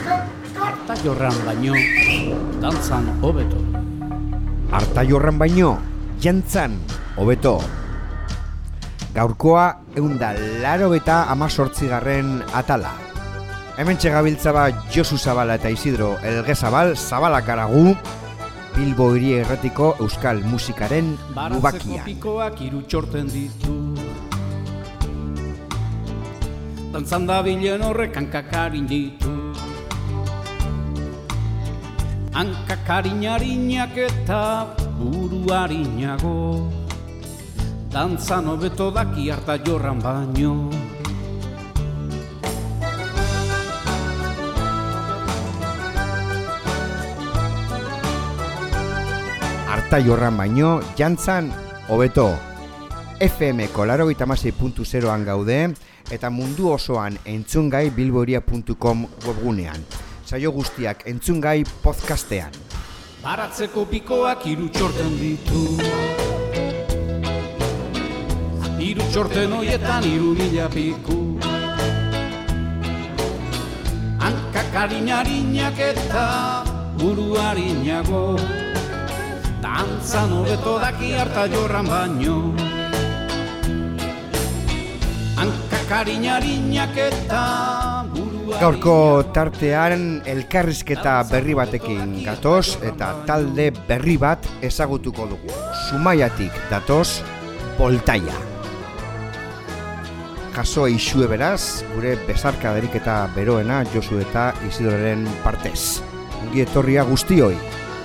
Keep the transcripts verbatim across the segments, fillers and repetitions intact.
Artailorran baino, dantzan hobeto. Artailorran baino, jantzan hobeto. Gaurkoa eunda laro eta amazortzigarren atala. Hemen txegabiltza ba Josu Zabala eta Isidro Elgezabal, Zabalak aragu, Bilbo hiri erratiko euskal musikaren lubakian. Baratzeko pikoak hiru txorten ditu. Dantzan dabilen horrek hankakarin ditu. Hankakarinarinak eta buruarinago. Dantzan hobeto daki Artailorran baino. Artailorran baino, jantzan hobeto. F M-ko laurogeita hamasei puntu zeroan gaude eta mundu osoan entzungai bilbohiria puntu com webgunean. Saio guztiak entzungai podcastean. Baratzeko pikoak hiru txorten ditu. Hiru txorten hoietan hiru mila piku. Hankakarinarinak eta buruarinago. Dantzan hobeto daki Artailorran baino. Hankakarinarinak eta buruarinago. Gaurko tartean elkarrizketa berri batekin gatoz eta talde berri bat ezagutuko dugu. Zumaiatik datoz, Boltaia. Jaso eixue beraz, gure besarkadarik eta beroena Josu eta Isidroren partez. Ongi etorria guztioi.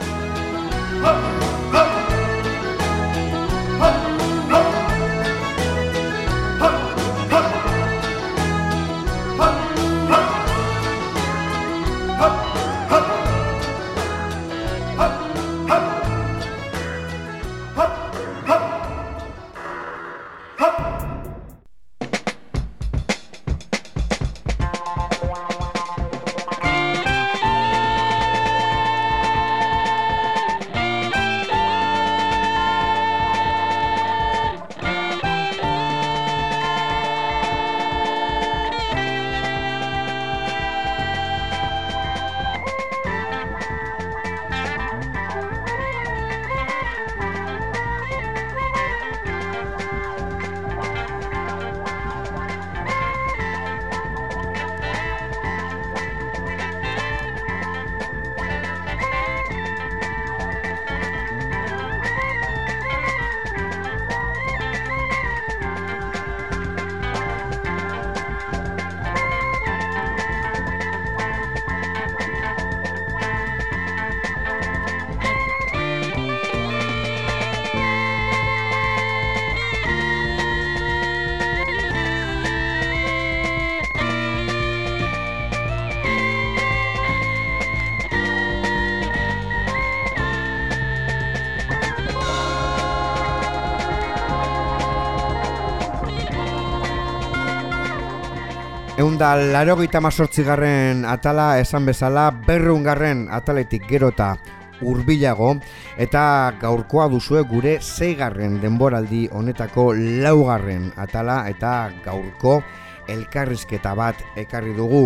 Eunda laurogeita hamazortzigarren atala esan bezala berrehungarren ataletik gero eta hurbilago eta gaurkoa duzue gure seigarren denboraldi honetako laugarren atala eta gaurko elkarrizketa bat ekarri dugu.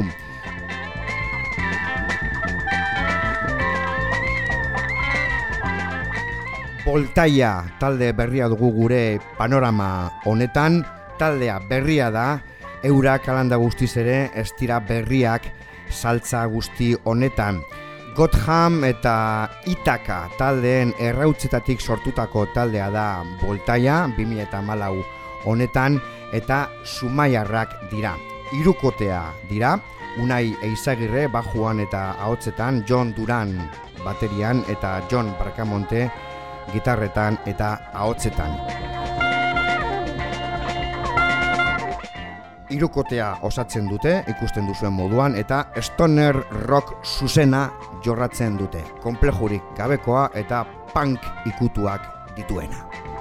Boltaia talde berria dugu gure panorama honetan, taldea berria da. Eurak alanda guztiz ere ez dira berriak saltza guzti honetan. Gotham eta Itaka taldeen errautzetatik sortutako taldea da Boltaia bi mila hamalau honetan eta Zumaiarrak dira. Hirukotea dira, Unai Eizagirre bajuan eta ahotsetan, Jon Duran baterian eta Jon Bracamonte gitarretan eta ahotsetan. Hirukotea osatzen dute, ikusten duzuen moduan, eta stoner rock zuzena jorratzen dute. Konplejurik gabekoa eta punk ikutuak dituena.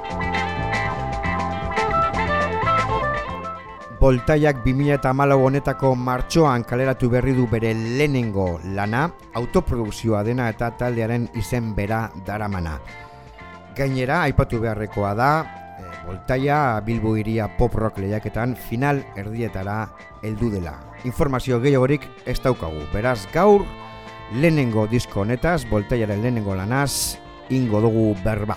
Boltaiak bi mila hamalau honetako martxoan kaleratu berri du bere lehenengo lana, autoprodukzioa dena eta taldearen izen bera daramana. Gainera, aipatu beharrekoa da, Boltaia Bilbo hiria pop rock lehiaketan final erdietara heldu dela. informazio gehiagorik ez daukagu. Beraz, gaur lehenengo disko honetaz, Voltaillaren lehenengo lanaz, ingo dugu berba.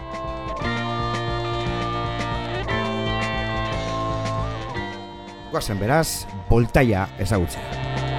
Goazen beraz, Voltailla ezagutzea.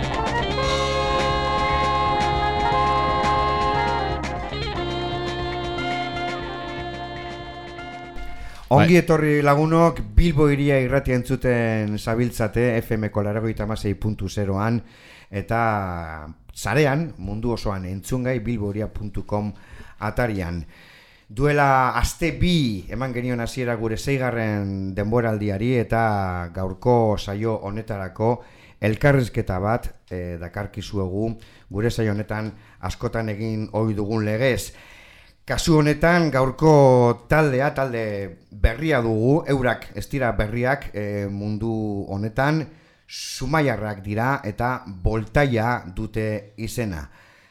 Ongi etorri lagunok, Bilbo iria irratia entzuten zabiltzate F M-ko laurogeita hamasei puntu zeroan eta sarean mundu osoan entzungai bilboiria puntu com atarian. Duela aste bi eman genion hasiera gure seigarren denboraldiari eta gaurko saio honetarako elkarrizketa bat e, dakarkizuegu gure saio honetan askotan egin ohi dugun legez. Kasu honetan gaurko taldea, talde berria dugu, eurak ez dira berriak e, mundu honetan, Zumaiarrak dira eta Voltailla dute izena.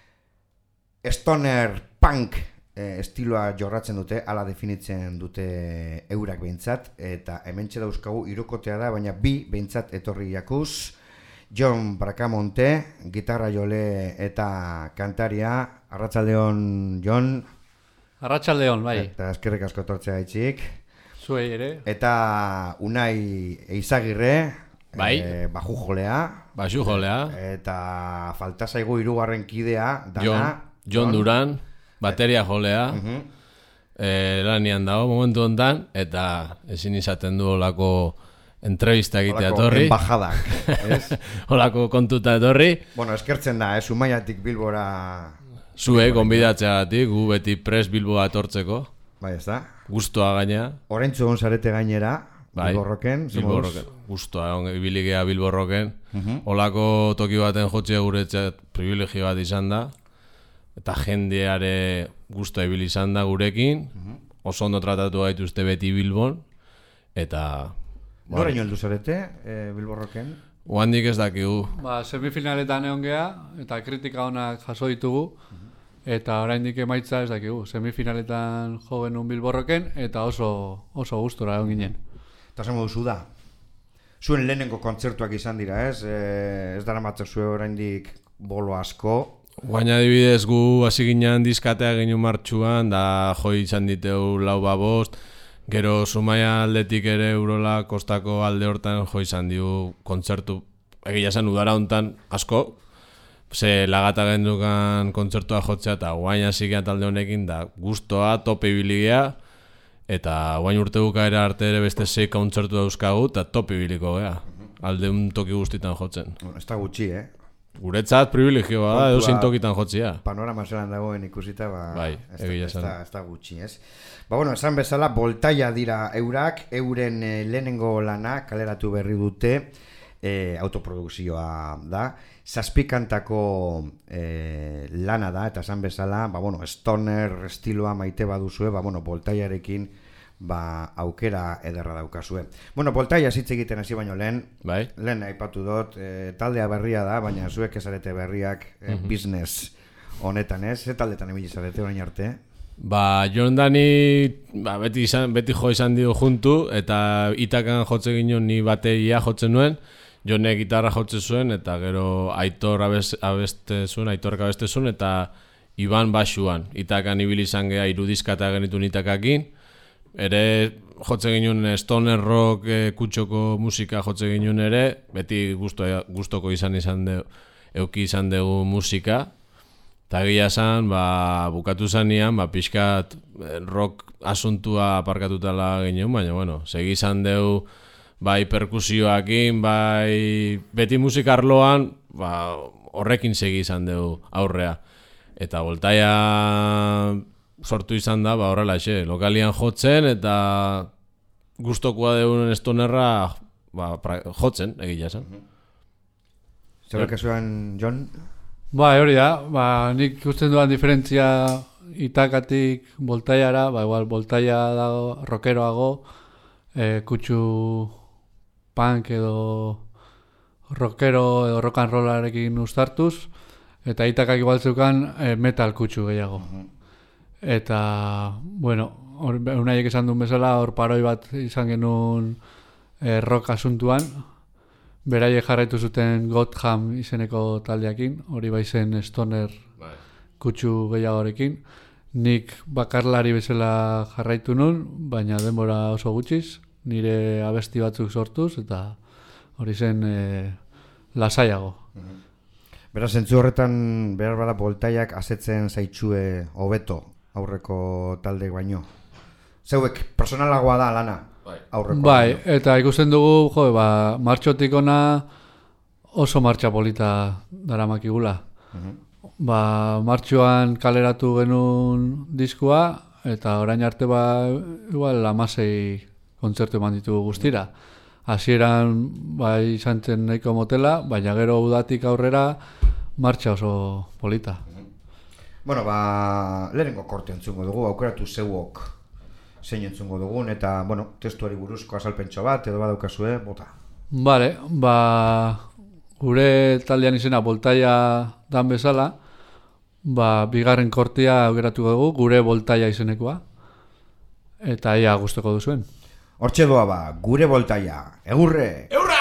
Stoner punk e, estiloa jorratzen dute, hala definitzen dute eurak behintzat, eta hementxe dauzkagu hirukotea da, baina bi behintzat etorri jakuz. Jon Bracamonte, gitarra jole eta kantaria, arratsaldeon Jon. Arratsaldeon, bai. Eta eskerrik asko etortzea gaitzik. Zuei ere. Eta Unai Eizagirre, bai. E, baju jolea. Baju jolea. Eta falta zaigu hirugarren kidea, dana. Jon, Jon Duran, bateria jolea. Uh -huh. e, lanian dago momentu hontan, eta ezin izaten du olako entrevista egitea etorri. Olako embajadak, ez? Olako kontuta etorri. Bueno, eskertzen da, eh? Zumaiatik Bilbora... Zue, gonbidatzeagatik, gu beti pres Bilboa etortzeko. Bai, ez da. Gustoa gaina. Oraintzu egon zarete gainera, bai. Bilborroken. Bilborroken. Gustoa, ibili gea Bilborroken. Uh -huh. Olako toki baten jotzea guretzat privilegio bat izan da. Eta jendeare gustoa ibili izan da gurekin. Uh -huh. Oso ondo tratatu gaituzte beti Bilbon. Eta... Noraino heldu zarete, e, Bilborroken? Oandik ez dakigu. Ba, semifinaletan egon gea, eta kritika onak jaso ditugu. Eta oraindik emaitza ez dakigu. Semifinaletan jo genuen Bilborroken, eta oso oso gustora egon ginen. Eta zen moduzu da? Zuen lehenengo kontzertuak izan dira, ez? E, ez dara matzak zuen oraindik bolo asko. Guaina adibidez gu hasi ginen diskatea ginen martxuan, da jo izan diteu lau babost. Gero Zumaia aldetik ere Urola kostako alde hortan jo izan diu kontzertu. Egia esan udara hontan asko. Ze lagata gendukan kontzertua jotzea eta guain hasikia talde honekin da gustoa, tope ibiligea eta guain urte bukaera arte ere beste sei kontzertu dauzkagu eta tope ibiliko gea. Alde un toki guztitan jotzen. Bueno, ez da gutxi, eh? Guretzat privilegioa da, edo zein tokitan jotzia. Panorama zelan dagoen ikusita, ba, bai, ez, da, ez, da, ez da gutxi, ez? Ba, bueno, esan bezala, Voltailla dira eurak, euren e, lehenengo lana kaleratu berri dute, e, autoprodukzioa da, zazpikantako e, lana da, eta esan bezala, ba, bueno, stoner estiloa maite baduzue, ba, bueno, Voltaillarekin ba, aukera ederra daukazue. Bueno, Voltailla hitz egiten hasi baino lehen, bai. Lehen aipatu dut, e, taldea berria da, baina zuek ezarete berriak e, mm-hmm. business honetan, ez? Ze taldetan ebili zarete orain arte? Ba, Jon Dani ba, beti, izan, beti jo izan dio juntu, eta itakan jotze ginen ni bateria jotzen nuen, Jonek gitarra jotze zuen, eta gero Aitor abez, abeste zuen, Aitork abeste zuen, eta Iban basuan. Itakan ibili izan geha irudizkata genitun itakakin, ere jotze ginen stoner rock e, kutxoko musika jotze ginen ere, beti gusto, gustoko izan izan de, euki izan dugu musika, eta gila esan, ba, bukatu zanean, ba, pixkat rock asuntua aparkatutala ginen, baina, bueno, segi izan dugu, bai perkusioakin, bai beti musikarloan, ba, horrekin segi izan dugu aurrea. Eta Voltailla sortu izan da, ba, horrela xe, lokalian jotzen, eta gustokoa deun estonerra ba, pra, jotzen, egia esan. Zer kasuan, Jon? Ba, hori da, ba, nik ikusten duan diferentzia Itakatik Voltaillara, ba, igual Voltailla dago rockeroago, e, kutxu punk edo rockero edo rock and rollarekin uztartuz, eta Itakak igual zeukan e, metal kutxu gehiago. Uh-huh. Eta, bueno, unaiek esan duen bezala, hor paroi bat izan genuen e, rock asuntuan, beraiek jarraitu zuten Gotham izeneko taldeakin, hori bai zen stoner kutsu gehiagorekin. Nik bakarlari bezala jarraitu nun, baina denbora oso gutxiz, nire abesti batzuk sortuz, eta hori zen e, lasaiago. Beraz, zentzu horretan behar bada Boltaiak asetzen zaitxue hobeto aurreko talde baino. Zeuek, personalagoa da lana aurreko. Bai, baino. Eta ikusten dugu, jo, ba, martxotik ona oso martxa polita daramakigula. Uh-huh. Ba, martxoan kaleratu genuen diskua, eta orain arte ba, igual amasei kontzertu eman ditugu guztira. Hasieran bai izan zen nahiko motela, baina gero udatik aurrera martxa oso polita. Bueno, ba, lehenengo korte entzungo dugu, aukeratu zeuok zein entzungo dugun, eta, bueno, testuari buruzko azalpentso bat, edo badaukazue, bota. Bale, ba, gure taldean izena Boltaia dan bezala, ba, bigarren kortea aukeratuko dugu, gure Boltaia izenekoa, eta ia gustuko duzuen. Hortxe doa ba, gure Boltaia, egurre! Eurra!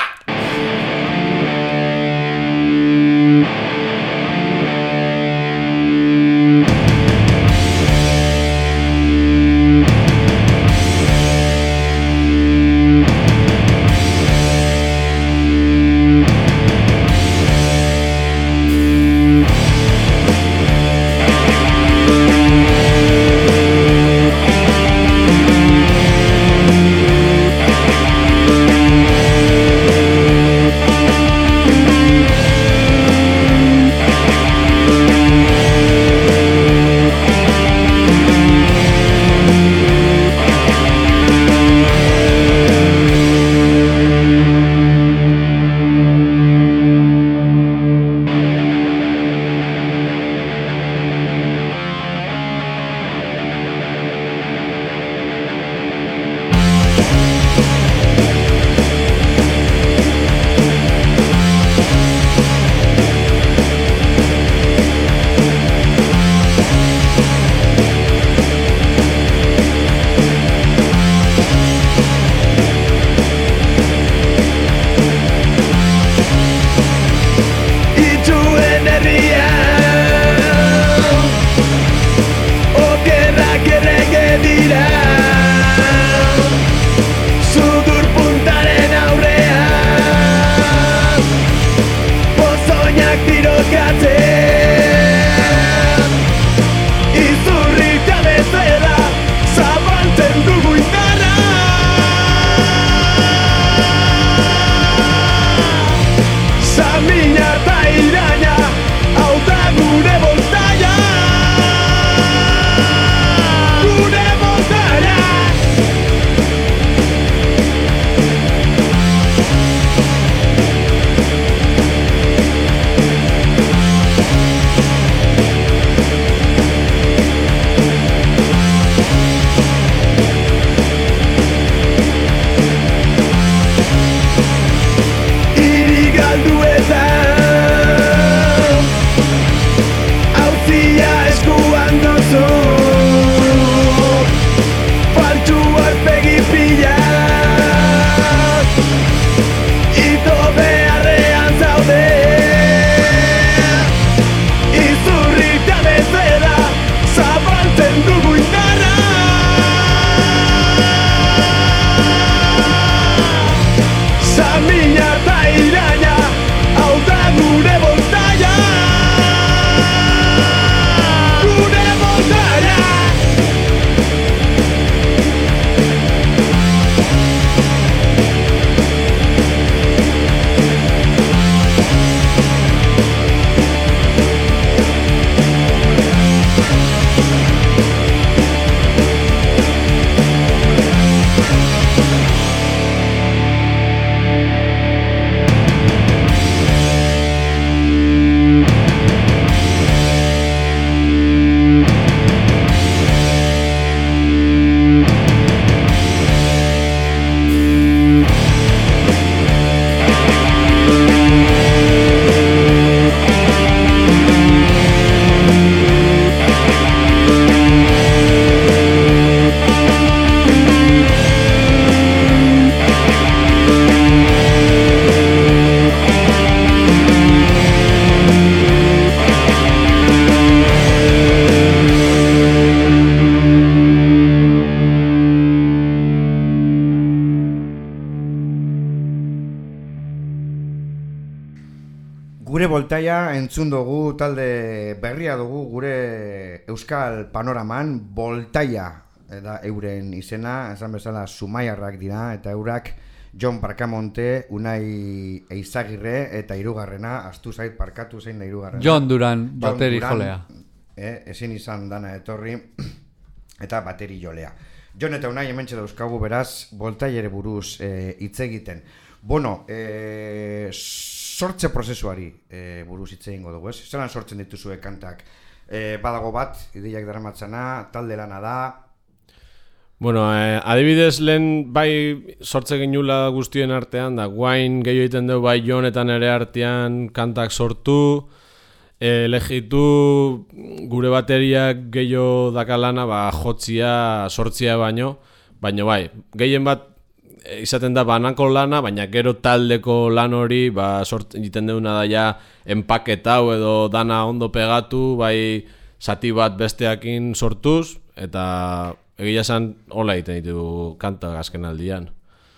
Voltaia entzun dugu, talde berria dugu gure Euskal Panoraman, Voltaia da euren izena, esan bezala Zumaiarrak dira, eta eurak Jon Barkamonte, Unai Eizagirre eta hirugarrena, astu zait parkatu zein da hirugarrena. Jon Duran, bateri jolea. Eh, ezin izan dana etorri, eta bateri jolea. Jon eta Unai hementxe dauzkagu beraz, Voltaiare buruz hitz eh, egiten. Bueno, eh, sortze prozesuari e, buruz hitz egingo dugu, ez? Zelan sortzen dituzue kantak? E, badago bat, ideiak daramatzana, talde lana da? Bueno, eh, adibidez lehen bai sortze ginula guztien artean, da guain gehiago egiten dugu bai Jonetan ere artean kantak sortu, elegitu gure bateriak gehiago dakalana, ba, jotzia, sortzia baino, baino bai, gehien bat izaten da banako lana, baina gero taldeko lan hori ba, sort egiten duguna da ja enpaketau edo dana ondo pegatu, bai zati bat besteakin sortuz, eta egia esan hola egiten ditu kanta azken aldian.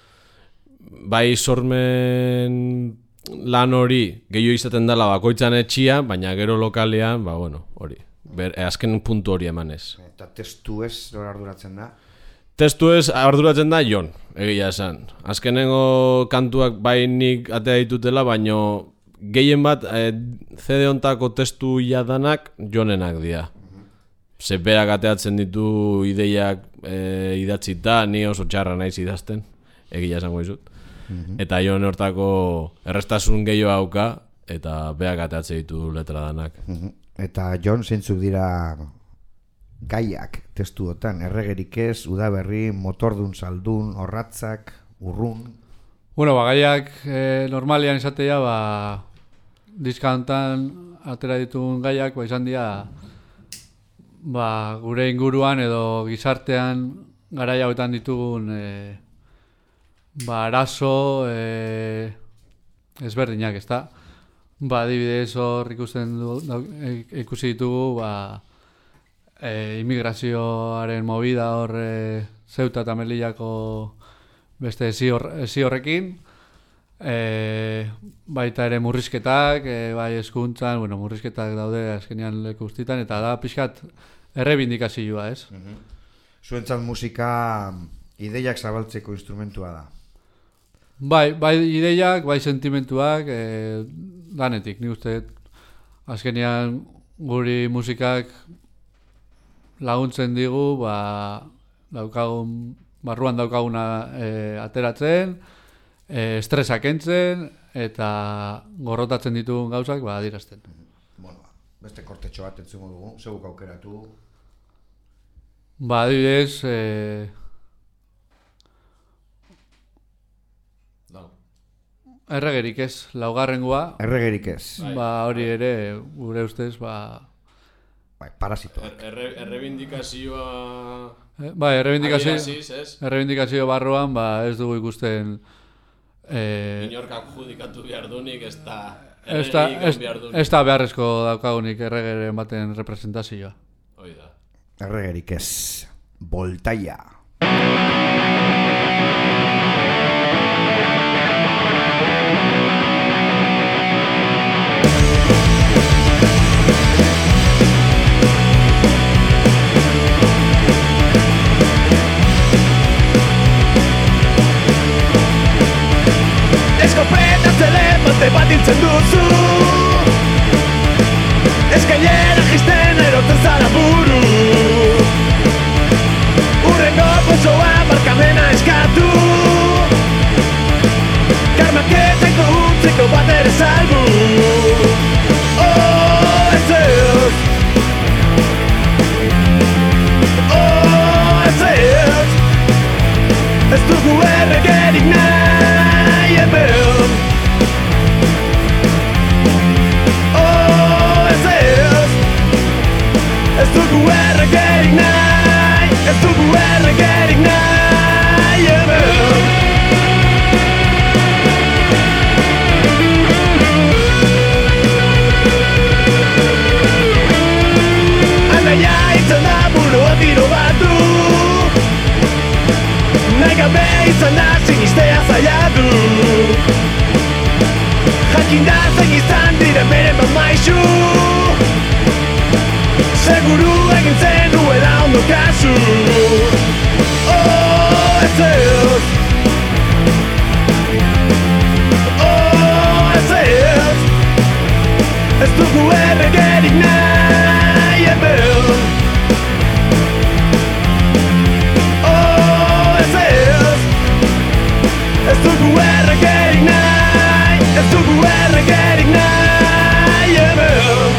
Bai sormen lan hori gehiago izaten dela bakoitzan etxia, baina gero lokalean, ba bueno, hori, ber, azken puntu hori emanez. Eta testu ez, nor arduratzen da? Testu ez arduratzen da Jon, egia esan. Azkenengo kantuak bai nik atea ditutela, baino gehien bat e, C D ontako testu jadanak Jonenak dira. Ze berak ateatzen ditu ideiak e, idatzita, ni oso txarra naiz idazten, egia esango dizut. Eta Jon hortako errestasun gehiago hauka, eta berak ateatzen ditu letra danak. Eta Jon zeintzuk dira gaiak testuotan, erregerik ez, udaberri, motordun saldun, orratzak, urrun. Bueno, ba, gaiak eh, normalian izatea, ba, diska hontan atera ditugun gaiak, ba, izan dira, ba, gure inguruan edo gizartean garai hauetan ditugun eh, ba, arazo eh, ezberdinak, ezta? Ba, adibidez hor ikusten du, da, ikusi ditugu, ba, E, immigrazioaren movida hor e, Ceuta eta Melillako beste ezi horrekin, e, baita ere murrizketak, e, bai hezkuntzan, bueno, murrizketak daude azkenean leku guztietan, eta da pixkat errebindikazioa, ez? Mm-hmm. Zuentzat musika ideiak zabaltzeko instrumentua da? Bai, bai ideiak, bai sentimentuak, e, danetik, ni uste azkenean guri musikak laguntzen digu, ba, daukagun, barruan daukaguna e, ateratzen, e, estresak entzen, eta gorrotatzen ditugun gauzak, ba, adirazten. Bueno, beste kortetxo bat entzungo dugu, zeguk aukeratu. Ba, adibidez, e... erregerik ez, laugarrengoa. Erregerik ez. Ba, hori ere, gure ustez, ba... Bai, parasitoak. Erre, errebindikazioa... Eh, bai, errebindikazio, Adieraziz, errebindikazio barruan, ba, ez dugu ikusten... Eh, Inorkak judikatu behar dunik, ez da... Ez da, ez, ez da beharrezko daukagunik erregeren baten representazioa. Hoi da. Erregerik ez. Voltaia. Telepate bat hiltzen duzu Eskailera jisten erotzen zara buru Urrengo pozoa maisu seguru egin zenuela ondo kasu. Oh, ez ez Oh, ez ez ez dugu erregerik nahi hemen. Oh, ez ez ez dugu erregerik nahi, ez dugu erregerik nahi hemen.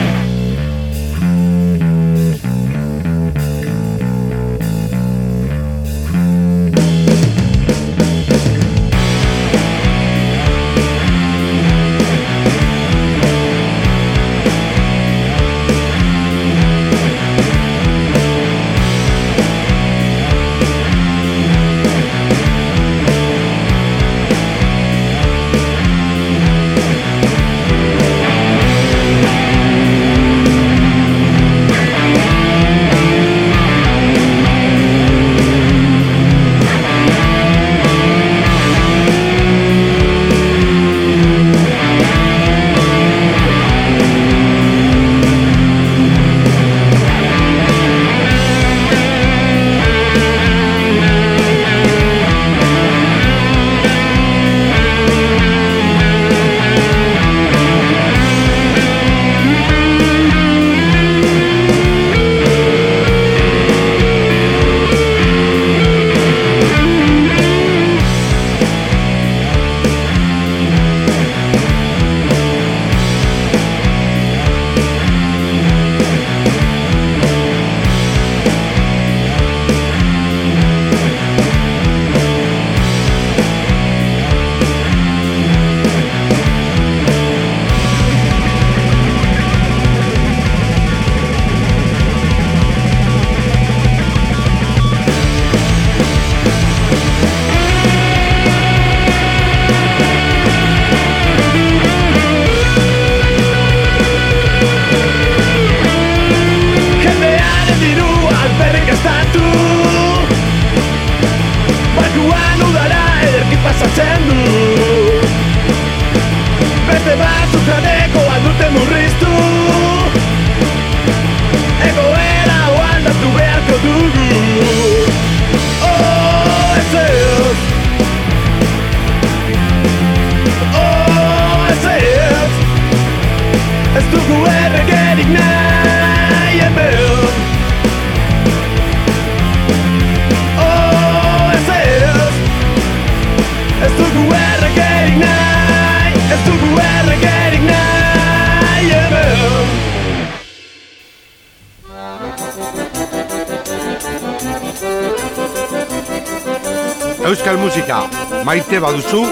Euskal musika maite baduzu,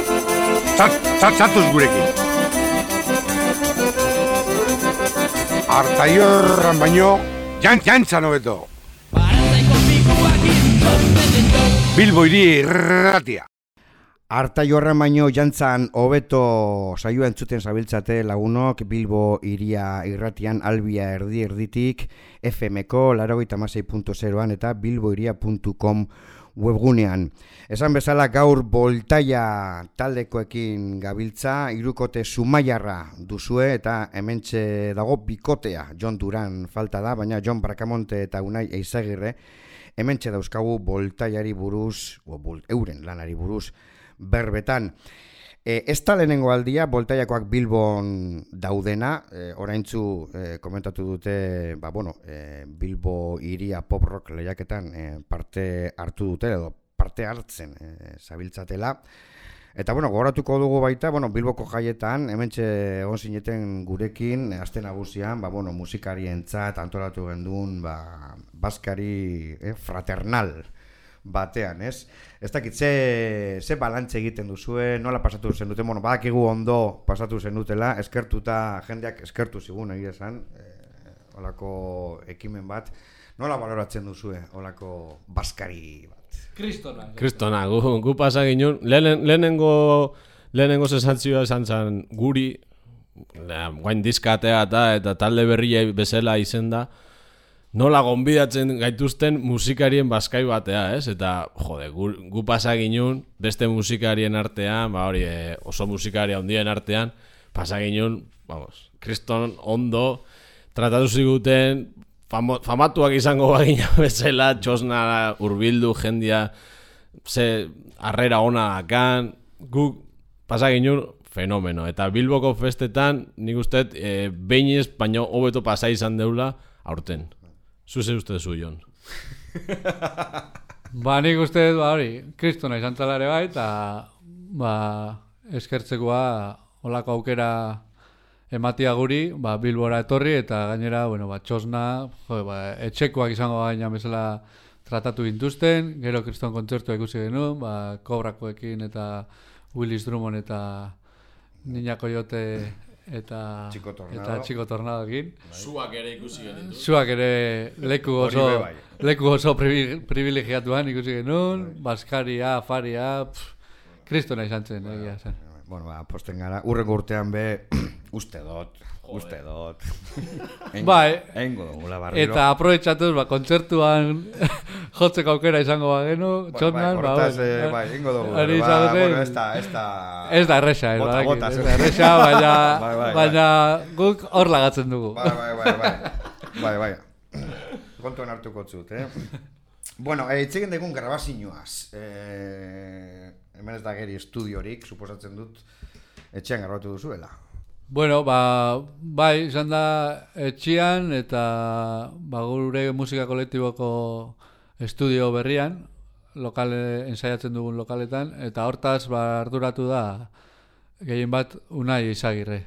txatzatuz gurekin. Artaiorran baino, jantzan hobeto. Bilbo hiri irratia. Artaiorran baino jantzan hobeto saioa entzuten zabiltzate lagunok Bilbo hiria irratian albia erdi erditik F M-ko laurogeita hamasei puntu zeroan eta bilbohiria puntu com webgunean. Esan bezala gaur Boltaia taldekoekin gabiltza, hirukote Zumaiarra duzue eta hementxe dago bikotea. Jon Duran falta da, baina Jon Bracamonte eta Unai Eizagirre hementxe dauzkagu Boltaiari buruz, o, euren lanari buruz berbetan. E, ez da lehenengo aldia, Boltaiakoak Bilbon daudena, e, oraintzu e, komentatu dute, ba, bueno, e, Bilbo hiria pop rock lehiaketan e, parte hartu dute, edo parte hartzen e, zabiltzatela. Eta, bueno, gogoratuko dugu baita, bueno, Bilboko jaietan, hementxe egon zineten gurekin, aste nagusian, ba, bueno, musikarientzat antolatu gendun, ba, baskari eh, fraternal batean, ez? Ez dakit, ze, ze balantze egiten duzue, nola pasatu zen duten, bueno, badakigu ondo pasatu zen dutela, eskertuta, jendeak eskertu zigun, egia esan, eh, olako ekimen bat, nola baloratzen duzue, olako baskari bat? Kristona. Kristona, gu, gu pasa ginen, lehen, lehenengo, lehenengo sesantzioa esan zen guri, guain diskatea eta, eta talde berria bezala izen da, nola gonbidatzen gaituzten musikarien baskai batea, ez? Eta, jode, gu, gu pasa ginen beste musikarien artean, ba hori, oso musikaria handien artean, pasa ginen vamos, kriston ondo tratatu ziguten, famo, famatuak izango bagina bezala, txosna urbildu jendia, ze harrera ona dakan, guk pasaginur fenomeno. Eta Bilboko festetan, nik uste, e, behinez, baino hobeto pasa izan deula, aurten. Zuze uste zu, Jon. Ba, nik uste, ba, hori, kristona izan talare bai, eta, ba, eskertzekoa, olako aukera ematia guri, ba, Bilbora etorri, eta gainera, bueno, ba, txosna, jo, ba, etxekoak izango gaina bezala tratatu gintuzten, gero kriston kontzertua ikusi genuen, ba, Kobrakoekin eta Willis Drummond eta Niña Coyote eta Chico Tornado. eta Chico Tornadoekin. Zuak ere ikusi genuen. Zuak ere leku oso leku oso privilegiatuan ikusi genuen, Baskaria, Afaria, kristona izan zen, egia zen. Bueno, ba, posten gara, urrengo urtean be, uste dot, uste dot. Bai, Engo dugula barriro. eta aprobetxatuz, ba, kontzertuan jotzeko aukera izango bagenu, txotnan, ba, hortaz, bueno, eh, bai, ingo dugu. hori ba, izango zen. bueno, ez da, ez da... Ez da erresa, ez, Bota, badakit, bota, ez da erresa, baina, Bai, bai, baina guk hor lagatzen dugu. Bai, bai, bai, bai, bai, bai. Kontuan hartuko zut, eh? Bueno, eh, itzegin dugun grabazioaz. Eh, hemen ez da geri estudiorik, suposatzen dut, etxean grabatu duzuela. Bueno, ba, bai, izan da etxian eta ba, gure musika kolektiboko estudio berrian, lokale, ensaiatzen dugun lokaletan, eta hortaz ba, arduratu da gehien bat Unai Izagirre.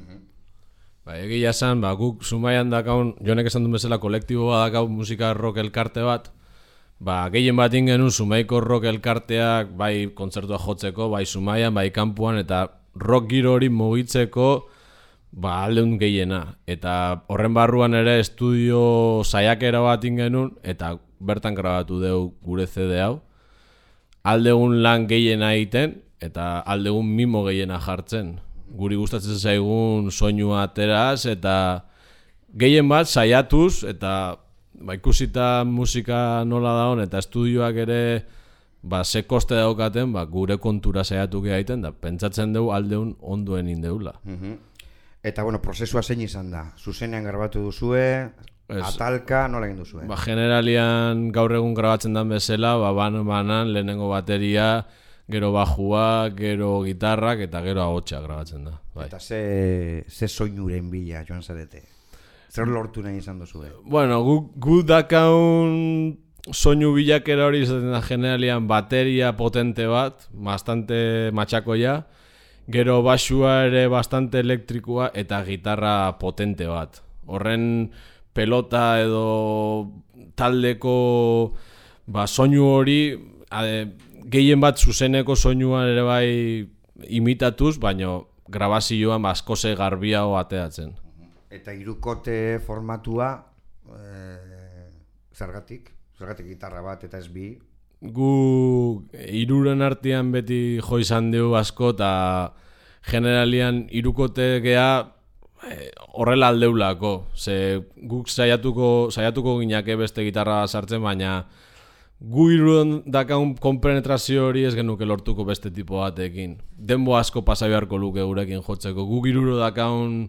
Ba, egia esan, ba, guk Zumaian dakaun, jonek esan duen bezala kolektiboa dakaun musika rock elkarte bat, ba, gehien bat ingenun Zumaiko rock elkarteak bai kontzertua jotzeko, bai Zumaian, bai kanpuan, eta rock giro hori mugitzeko ba, aldeun gehiena. Eta horren barruan ere estudio saiakera bat ingenun, eta bertan grabatu deu gure C D hau. Aldeun lan gehiena egiten, eta aldeun mimo gehiena jartzen. Guri gustatzen zaigun soinua ateraz, eta gehien bat saiatuz, eta ba, ikusita musika nola daun, eta estudioak ere ba, ze koste daukaten, ba, gure kontura saiatu egiten, da pentsatzen dugu aldeun onduen indeula. Eta, bueno, prozesua zein izan da? Zuzenean grabatu duzue, Ez. atalka, nola egin duzue? Ba, generalian gaur egun grabatzen dan bezala, ba, ban-banan lehenengo bateria, gero bajua, gero gitarrak, eta gero ahotsa grabatzen da. Bai. Eta ze, ze soinuren bila joan zarete? Zer lortu nahi izan duzue? Bueno, gu, gu dakaun soinu bilakera hori izaten da generalian bateria potente bat, bastante matxakoia, gero basua ere bastante elektrikoa eta gitarra potente bat. Horren pelota edo taldeko ba, soinu hori ade, gehien bat zuzeneko soinuan ere bai imitatuz, baina grabazioan askoze garbiago ateatzen. Eta hirukote formatua, e, zergatik? Zergatik gitarra bat eta ez bi? Gu hiruren artean beti jo izan dugu asko, eta generalian hirukote gea e, horrela aldeulako. Ze guk saiatuko, saiatuko ginake beste gitarra sartzen, baina gu hiruren dakaun konpenetrazio hori ez genuke lortuko beste tipo batekin. Denbo asko pasa beharko luke gurekin jotzeko. Gu hiruro dakaun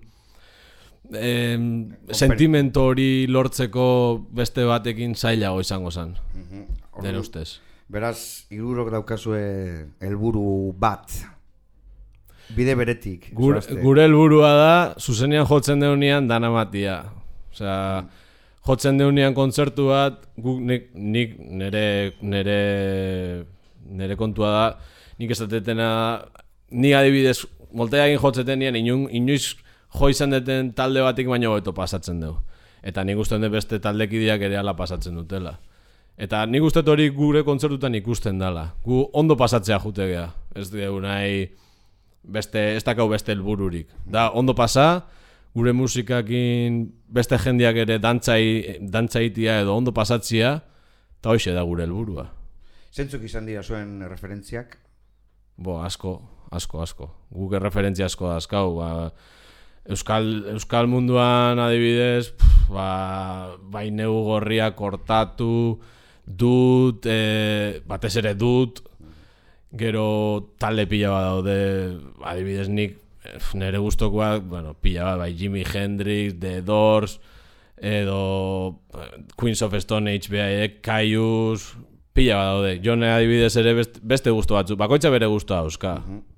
Eh, sentimento hori lortzeko beste batekin zailago izango zen, Uh-huh. dere ustez. Beraz, hirurok daukazue helburu bat, bide beretik. Gure, zoazte. gure helburua da, zuzenean jotzen deunean dana matia. Osea, jotzen deunean kontzertu bat, guk nik, nik nere, nere, nere kontua da, nik esatetena, ni adibidez, moltea egin jotzeten nien, inoiz jo izan deten talde batik baino hobeto pasatzen dugu. Eta nik uste dut beste taldekideak ere ala pasatzen dutela. Eta nik uste hori gure kontzertutan ikusten dela. Gu ondo pasatzea jutegea. Ez dugu nahi beste, ez dakau beste helbururik. Da, ondo pasa, gure musikakin beste jendeak ere dantzai, dantzaitia edo ondo pasatzia, eta hoxe da gure helburua. Zentzuk izan dira zuen referentziak? Bo, asko, asko, asko. Guk referentzia asko da askau, ba, Euskal, Euskal munduan adibidez, pff, ba, bai neu gorria kortatu, dut, e, batez ere dut, gero talde pila bat daude, adibidez nik nire gustokoak, bueno, pila bat, bai, Jimi Hendrix, The Doors, edo Queens of Stone Age behaiek, Caius, pila bat daude. Jone adibidez ere beste, beste gustu batzu, bakoitza bere gustua dauzka.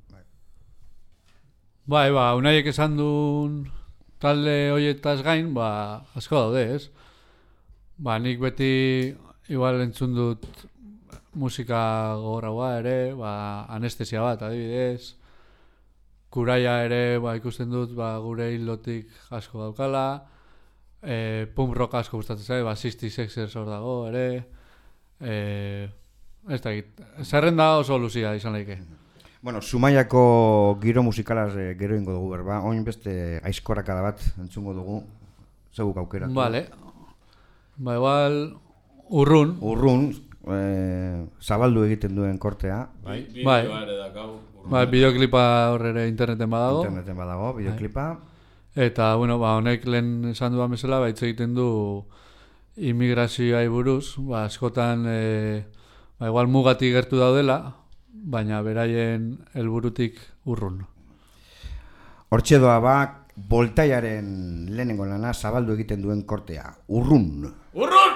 Bai, ba, unaiek esan duen talde hoietaz gain, ba, asko daude, ez? Ba, nik beti igual entzun dut musika gogorragoa ere, ba, anestesia bat, adibidez. Kuraia ere, ba, ikusten dut, ba, gure hildotik asko daukala. E, punk rock asko gustatzen zait, ba, sixty Sexers hor dago ere. E, ez da egit, zerrenda oso luzia izan laike. Bueno, Zumaiako giro musikalaz eh, gero ingo dugu berba, oin beste aizkorakada bat entzungo dugu, zeguk aukera. Vale. Ba, igual, urrun. Urrun, eh, zabaldu egiten duen kortea. Bai, Bai. bideoa ere dakau. Ba, bideoklipa horre interneten badago. Interneten badago, bideoklipa. Eta, bueno, ba, honek lehen esan duan bezala, ba, hitz egiten du immigrazioai buruz, ba, askotan, e, ba, igual mugatik gertu daudela, baina beraien helburutik urrun. Hortxe doa ba, Boltaiaren lehenengo lana zabaldu egiten duen kortea, urrun. Urrun!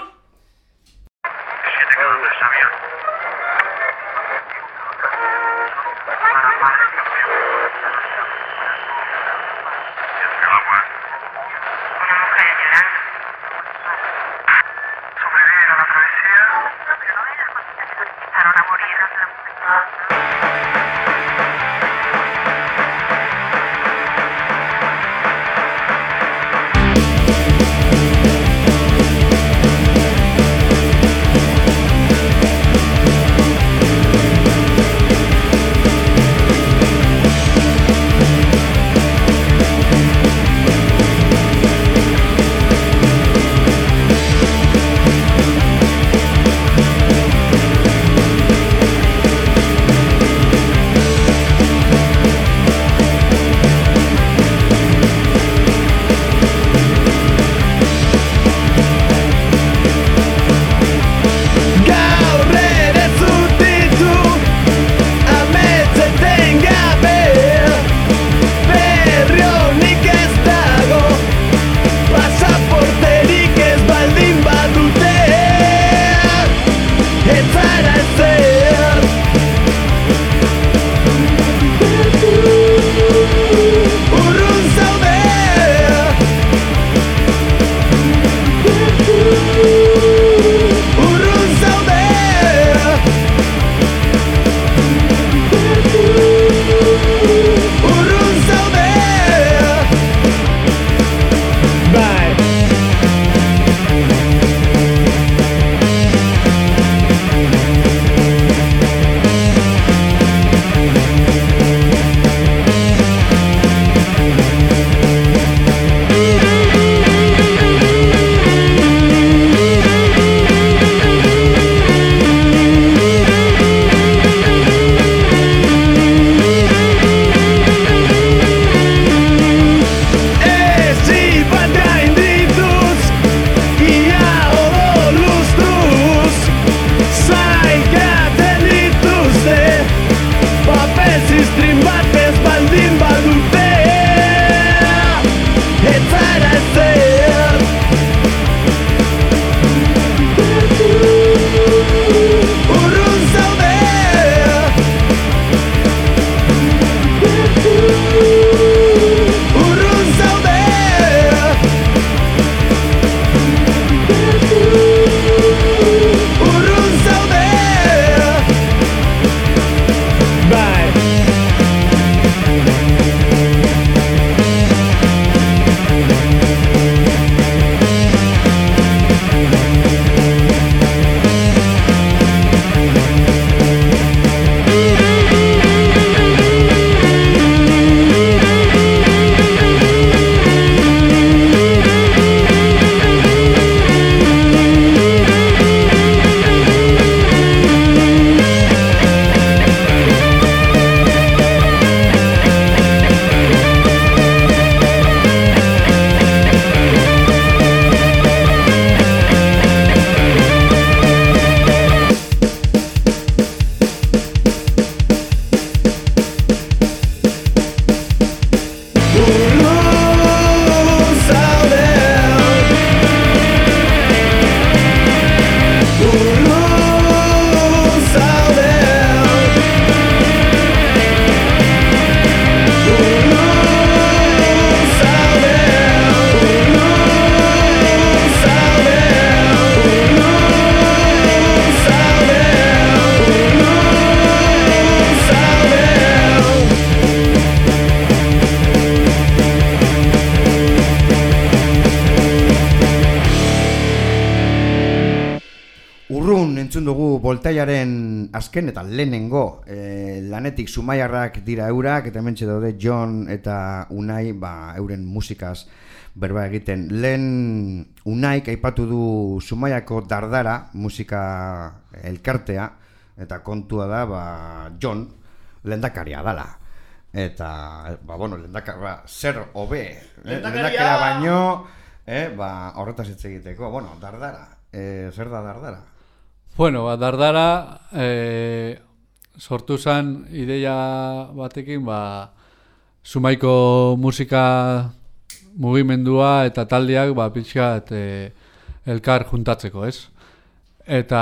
entzun, entzun dugu Voltaiaren azken eta lehenengo e, lanetik Zumaiarrak dira eurak, eta hementxe daude Jon eta Unai ba, euren musikaz berba egiten. Lehen Unaik aipatu du Zumaiako Dardara musika elkartea, eta kontua da ba, Jon lehendakaria dala. Eta, ba, bueno, lehendakaria, ba, zer hobe, lehendakaria baino, eh, ba, horretaz hitz egiteko, bueno, Dardara. Eh, zer da Dardara? Bueno, ba, Dardara eh, sortu zen ideia batekin, ba, Zumaiko musika mugimendua eta taldeak ba, pixkat eh, elkar juntatzeko, ez? Eta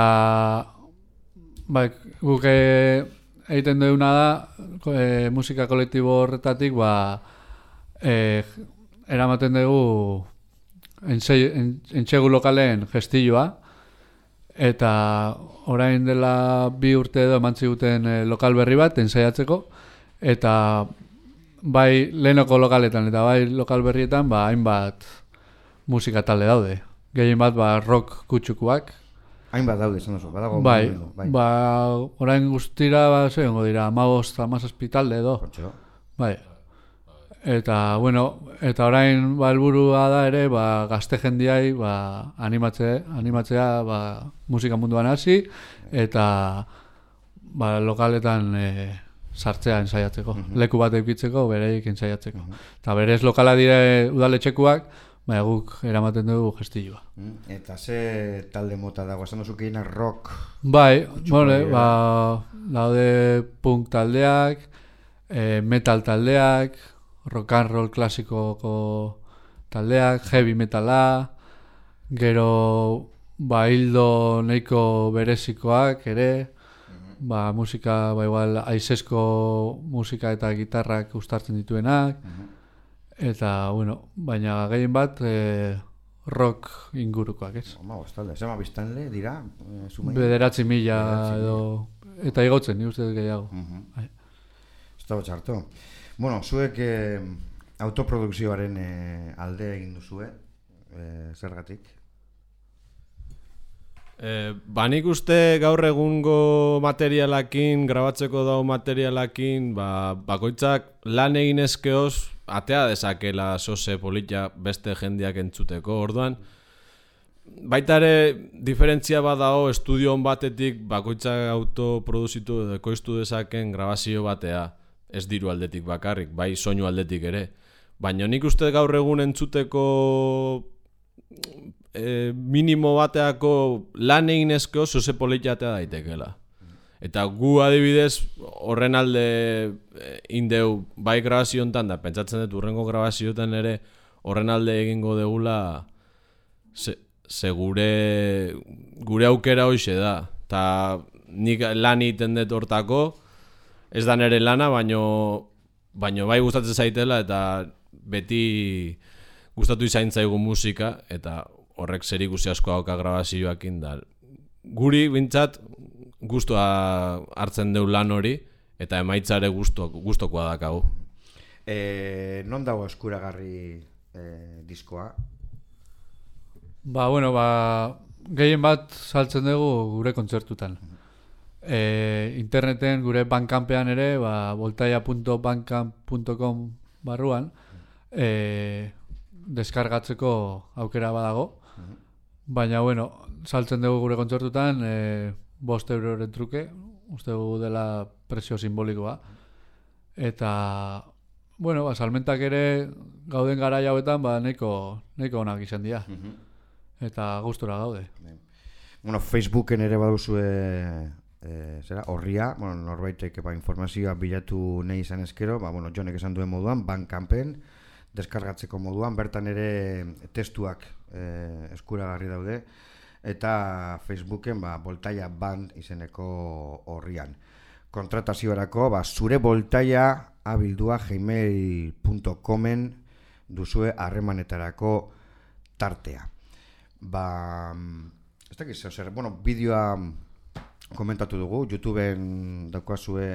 ba, guk eh, egiten duguna da eh, musika kolektibo horretatik ba, eh, eramaten dugu entxegu lokalen gestilloa, eta orain dela bi urte edo eman ziguten e, lokal berri bat ensaiatzeko, eta bai lehenoko lokaletan eta bai lokal berrietan ba, hainbat musika talde daude. Gehien bat ba, rock kutsukuak. Hainbat daude, esan oso, badago. Bai, bai. Ba, orain guztira ba, zegoengo dira, hamabost hamazazpi talde edo. Kortxo. Bai. Eta, bueno, eta orain ba, helburua da ere ba, gazte jendiai ba, animatze, animatzea ba, musika munduan hasi eta ba, lokaletan e, sartzea ensaiatzeko. Uh-huh. Leku bat eukitzeko, bereik ensaiatzeko. Uh-huh. Eta berez lokala dire udaletxekuak, ba, guk eramaten dugu gestilloa. Uh-huh. Eta ze talde mota dago, esan duzu keina rock? Bai, bueno, ba, daude punk taldeak, e, metal taldeak, rock and roll klasikoko taldeak, heavy metala, gero ba hildo nahiko berezikoak ere, mm-hmm. ba musika, ba igual aizesko musika eta gitarrak uztartzen dituenak, mm-hmm. eta bueno, baina gehien bat e, rock ingurukoak, ez? Oma, ostalde, zema biztanle dira? E, Bederatzi mila edo, eta igotzen, ni uste gehiago. Mm-hmm. Ez dago txarto. Bueno, zuek eh, autoprodukzioaren eh, alde egin duzue, eh, zergatik? Eh, ba nik uste gaur egungo materialakin, grabatzeko dau materialakin, ba, bakoitzak lan egin ezkeoz, atea dezakela sose polita beste jendeak entzuteko, orduan. Baita ere, diferentzia bat dago estudio batetik bakoitzak autoproduzitu edo ekoiztu dezaken grabazio batea. Ez diru aldetik bakarrik, bai soinu aldetik ere. Baina nik uste gaur egun entzuteko e, minimo bateako lan egin ezkeo zose politatea daitekela. Eta gu adibidez horren alde e, indeu bai grabazio hontan da, pentsatzen dut urrengo grabazioetan ere horren alde egingo degula ze, ze gure, gure aukera hoxe da. Ta nik lan egiten dut hortako, ez da nere lana, baino, baino bai gustatzen zaitela eta beti gustatu izain zaigu musika eta horrek zerikusi asko dauka grabazioakin da. Guri bintzat gustua hartzen deu lan hori eta emaitzare gusto, gustokoa dakagu. E, non dago eskuragarri e, diskoa? Ba, bueno, ba, gehien bat saltzen dugu gure kontzertutan. E, interneten gure Bandcampean ere ba, voltaia punto bandcamp punto com barruan e, deskargatzeko aukera badago, baina bueno, saltzen dugu gure kontzertutan e, bost euroren truke, uste dugu dela prezio simbolikoa, eta bueno, ba, salmentak ere gauden garai hauetan ba, nahiko, nahiko onak izan dira, eta gustura gaude. Bueno, Facebooken ere baduzue E, zera, horria, bueno, norbaitek ba, informazioa bilatu nahi izan ezkero, ba, bueno, Jonek esan duen moduan, Bandcampen, deskargatzeko moduan, bertan ere testuak e, eskuragarri daude, eta Facebooken ba, Voltaia Band izeneko horrian. Kontrataziorako, ba, zure voltaia abildua gmail punto comen duzue harremanetarako tartea. Ba, ez dakiz, zer, bueno, bideoa komentatu dugu, YouTubeen daukazue.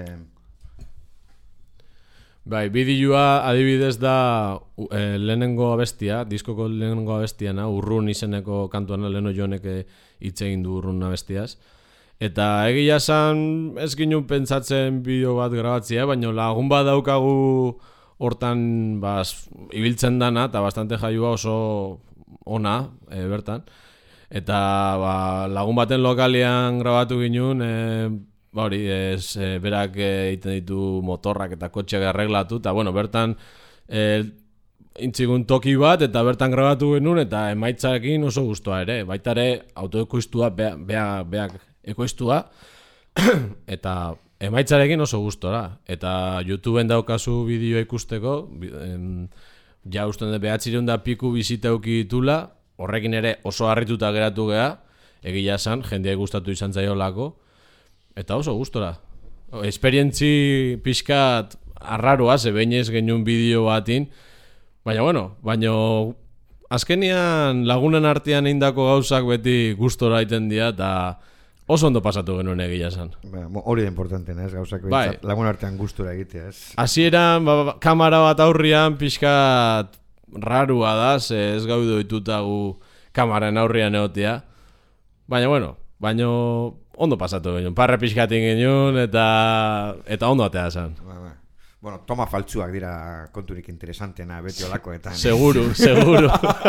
Bai, bideoa adibidez da e, lehenengo abestia, diskoko lehenengo abestiana, Urrun izeneko kantuana Leno Jonek hitz egin du Urrun abestiaz. Eta egia esan ez ginen pentsatzen bideo bat grabatzea, baina lagun bat daukagu hortan bas, ibiltzen dana, eta bastante jaioa oso ona e, bertan. Eta ba, lagun baten lokalian grabatu ginen, e, ba hori, ez, e, berak egiten ditu motorrak eta kotxeak arreglatu, eta bueno, bertan e, intzigun toki bat, eta bertan grabatu genuen, eta emaitzarekin oso guztua ere. Baita ere, autoekoiztua, beak, beak, beak ekoiztua, eta emaitzarekin oso gustora. Eta YouTubeen daukazu bideo ikusteko, em, ja usten dut behatzireun da piku biziteuki ditula, horrekin ere oso harrituta geratu gea, egia esan, jendeak gustatu izan zaiolako, eta oso gustora. Esperientzi pixkat arraroa, ze behinez genuen bideo batin, baina bueno, baina azkenian lagunen artean eindako gauzak beti gustora egiten dira, eta oso ondo pasatu genuen egia esan. Ba, hori da importanten, ez, gauzak bai. Lagun artean gustura egitea, ez. Hasieran ba, ba, kamera bat aurrian pixkat rarua da, ze ez gaudu ditutagu kameran aurrian egotea. Baina bueno, baina ondo pasatu genuen, parre pixkatin genuen eta eta ondo atea zen. Ba, ba. Bueno, toma faltsuak dira konturik interesantena beti olakoetan. Seguru, seguru.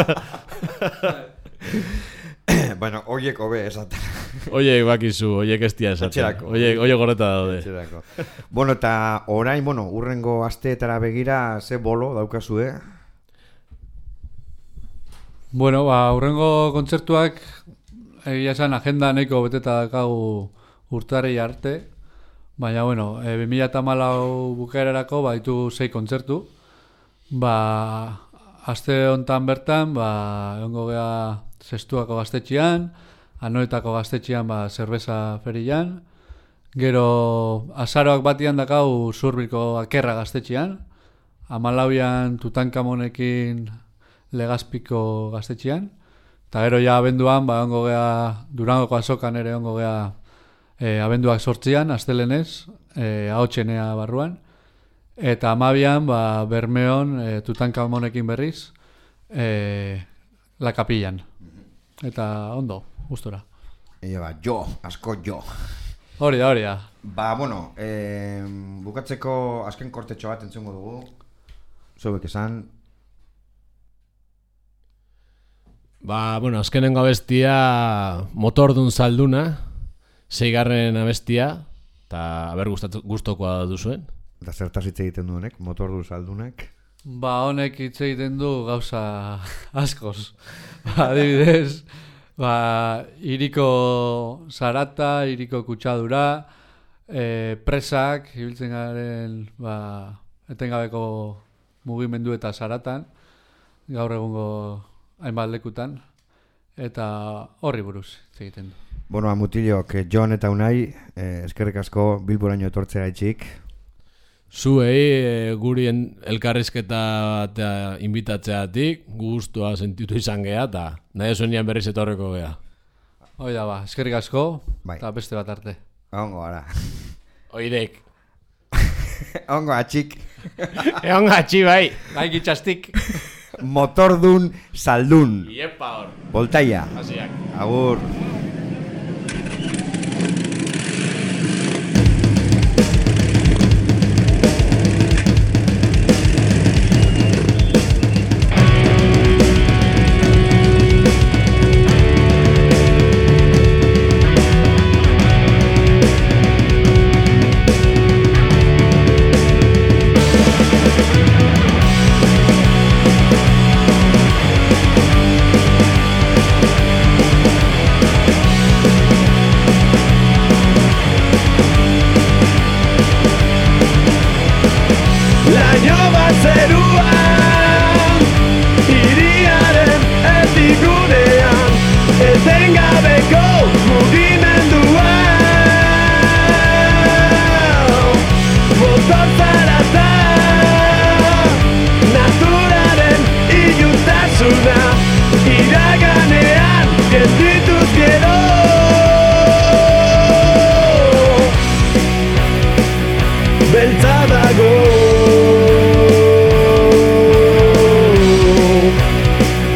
Bueno, oiek hobe esaten. Oiek bakizu, oiek ez dia esaten. Oiek, oiek gorreta daude. Etxerako. Bueno, eta orain, bueno, urrengo asteetara begira ze bolo daukazu, eh? Bueno, ba, urrengo kontzertuak egia esan agenda nahiko beteta dakagu urtarei arte. Baina, bueno, e, bi mila hamalau bukaerarako ba, ditu sei kontzertu. Ba, aste hontan bertan, ba, egongo gea Zestuako gaztetxean, Anoetako gaztetxean ba, zerbeza ferian. Gero, azaroak batian dakau Zurbilko Akerra gaztetxean. Hamalauian Tutankamonekin Legazpiko gaztetxean. Eta gero ja abenduan, ba, egongo gea Durangoko azokan ere egongo gea E, abenduak sortzian, astelenez, e, ahotsenea barruan. Eta amabian, ba, Bermeon, e, Tutankamonekin berriz, e, La Kapillan. Eta ondo, gustora. Ea ba, jo, asko jo. Hori da, hori da. Ba, bueno, eh, bukatzeko azken kortetxo bat entzungo dugu. Zeuek esan. Ba, bueno, azkenengo abestia Motordun Zalduna, seigarren abestia, eta haber gustokoa duzuen. Eta zertaz hitz egiten du honek, Motordun Zaldunak? Ba, honek hitz egiten du gauza askoz. Ba, adibidez, ba, iriko zarata, iriko kutsadura, e, presak, ibiltzen garen, ba, etengabeko mugimendu eta zaratan, gaur egungo hainbat lekutan, eta horri buruz hitz egiten du. Bueno, amutilok, Jon eta Unai, eh, eskerrik asko Bilboraino etortzera itxik. Zuei e, guri elkarrizketa batea inbitatzeatik, gustua sentitu izan geha, eta nahi zuenian berriz etorreko geha. Hoi da, ba, eskerrik asko, bai. Eta beste bat arte. Ongo, ara. Oidek. Ongo, atxik. Egon gatxi, bai. Gai gitxastik. Motordun Zaldun. Iepa hor. Voltaia. Hasiak. Agur.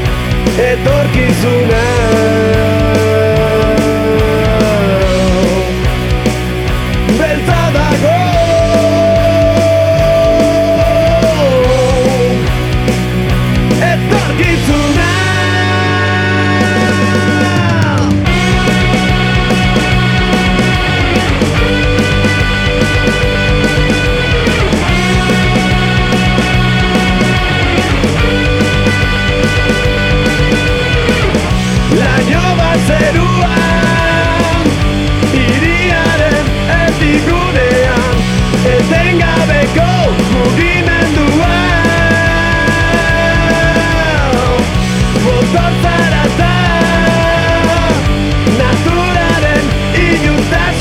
Etorkizuna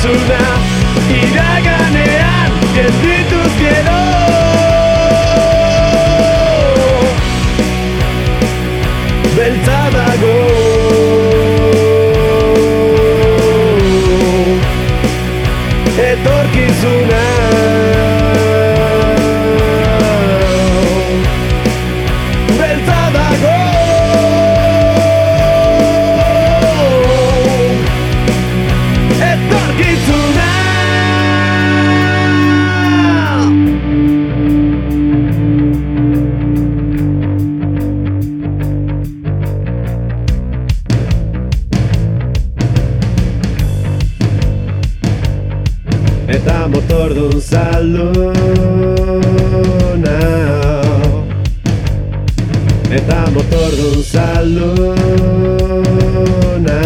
etorkizuna iraganean geldituz gero beltza dago etorkizuna beltza dago etorkizuna eta motordun zalduna eta motordun zalduna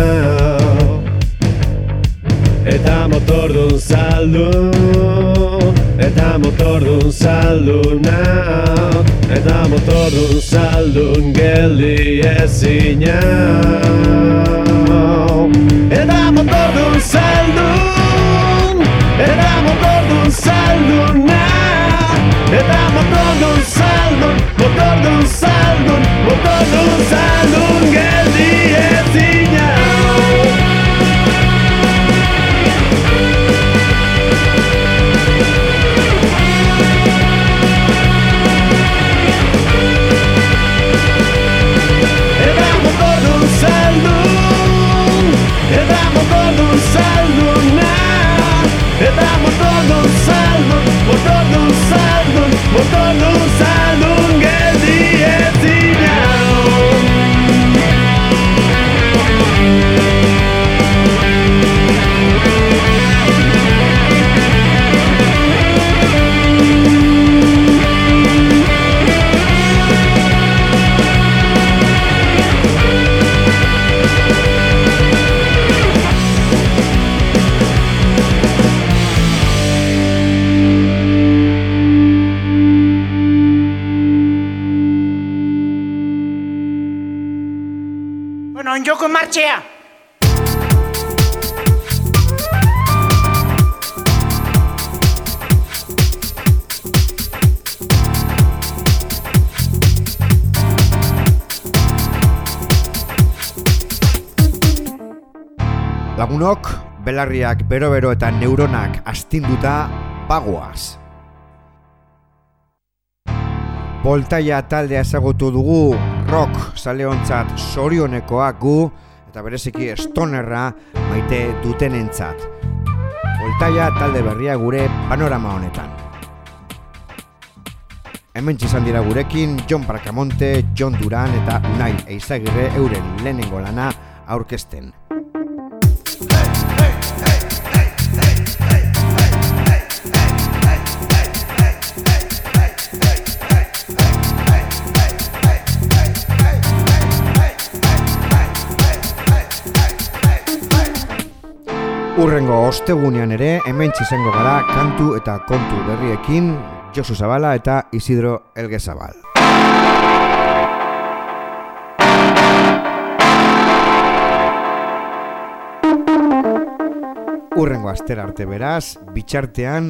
eta motordun zaldun eta motordun zalduna eta motordun zaldun geldi ezina eta motordun zaldun eta motordun zalduna eta motordun zaldun motordun zaldun motordun zaldun geldi ezina eta motordun zaldun eta motordun zalduna eta motordun zaldun motordun zaldun motordun zaldun geldi ezina Joko martxea! Lagunok, belarriak bero-bero eta neuronak astinduta bagoaz. Voltaia taldea ezagutu dugu, rock zaleontzat sorionekoak gu, eta bereziki stonerra maite dutenentzat. Voltaia talde berria gure panorama honetan. Hemen izan dira gurekin Jon Bracamonte, Jon Duran eta Unai Eizagirre euren lehenengo lana aurkezten. Urrengo ostegunean ere hemen izango gara kantu eta kontu berriekin Josu Zabala eta Isidro Elgezabal. Urrengo astera arte beraz, bitxartean